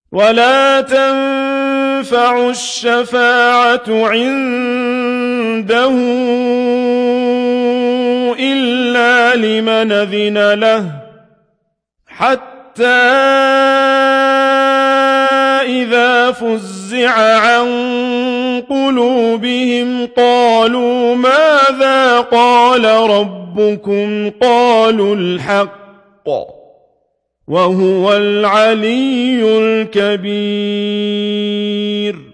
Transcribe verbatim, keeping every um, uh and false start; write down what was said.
ولا تنفع الشفاعة عنده إلا لمن أذن له حتى إذا فزع عن قلوبهم قالوا ماذا قال ربكم قالوا الحق وهو العلي الكبير